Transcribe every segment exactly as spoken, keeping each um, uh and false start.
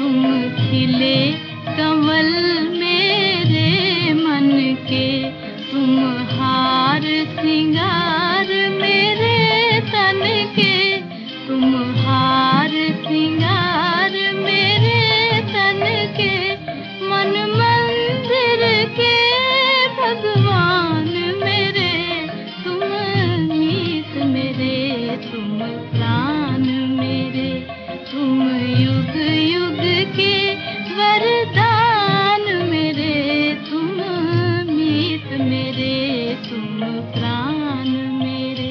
तुम खिले कमल मेरे मन के, तुम हार सिंगार मेरे तन के, तुम हार सिंगार मेरे तन के, मन मंदिर के भगवान मेरे, तुम मीत मेरे, तुम प्राण मेरे, तुम युग युग के वरदान मेरे, तुम मीत मेरे, तुम प्राण मेरे।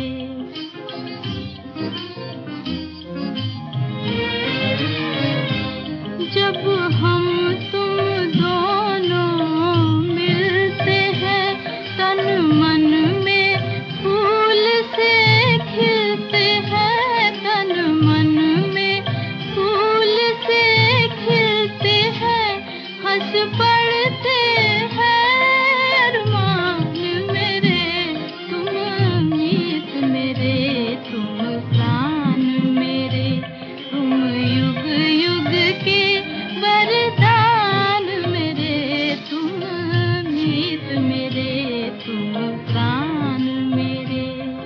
जब हम तुम दोनों मिलते हैं, तन मन में फूल से खिलते हैं, तन मन में फूल से खिलते हैं, हंस पड़ते हैं अरमान मेरे, तुम मीत मेरे, तुम प्राण मेरे, तुम युग युग के वरदान मेरे, तुम मीत मेरे, तुम प्राण मेरे।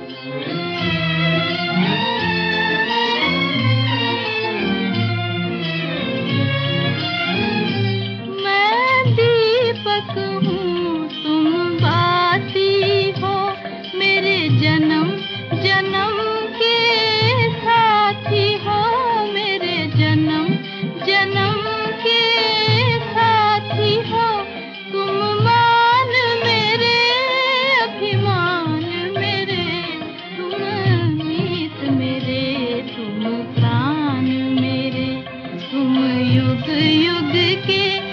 मैं दीपक हूँ तुम बाती हो, मेरे जन्म जन्म के साथी हो, मेरे जन्म जन्म के साथी हो, तुम मान मेरे अभिमान मेरे, तुम मीत मेरे, तुम प्राण मेरे, तुम युग युग के